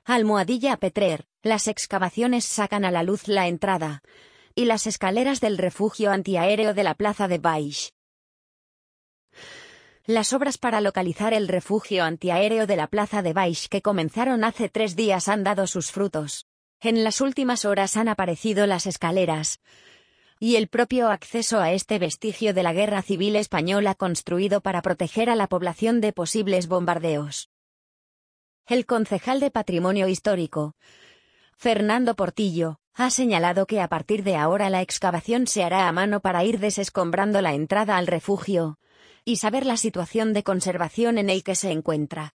Almohadilla Petrer, las excavaciones sacan a la luz la entrada y las escaleras del refugio antiaéreo de la plaza de Baix. Las obras para localizar el refugio antiaéreo de la plaza de Baix que comenzaron hace 3 días han dado sus frutos. En las últimas horas han aparecido las escaleras y el propio acceso a este vestigio de la Guerra Civil Española construido para proteger a la población de posibles bombardeos. El concejal de Patrimonio Histórico, Fernando Portillo, ha señalado que a partir de ahora la excavación se hará a mano para ir desescombrando la entrada al refugio y saber la situación de conservación en el que se encuentra.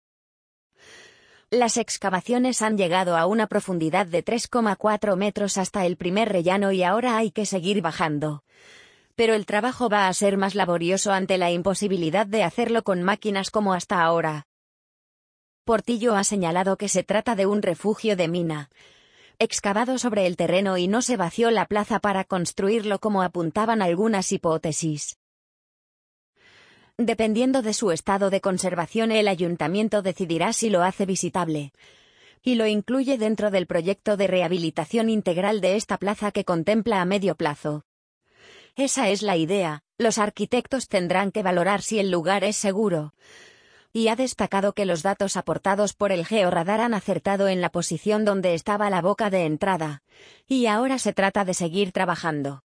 Las excavaciones han llegado a una profundidad de 3,4 metros hasta el primer rellano y ahora hay que seguir bajando. Pero el trabajo va a ser más laborioso ante la imposibilidad de hacerlo con máquinas como hasta ahora. Portillo ha señalado que se trata de un refugio de mina, excavado sobre el terreno y no se vació la plaza para construirlo como apuntaban algunas hipótesis. Dependiendo de su estado de conservación, el ayuntamiento decidirá si lo hace visitable y lo incluye dentro del proyecto de rehabilitación integral de esta plaza que contempla a medio plazo. Esa es la idea, los arquitectos tendrán que valorar si el lugar es seguro. Y ha destacado que los datos aportados por el georradar han acertado en la posición donde estaba la boca de entrada, y ahora se trata de seguir trabajando.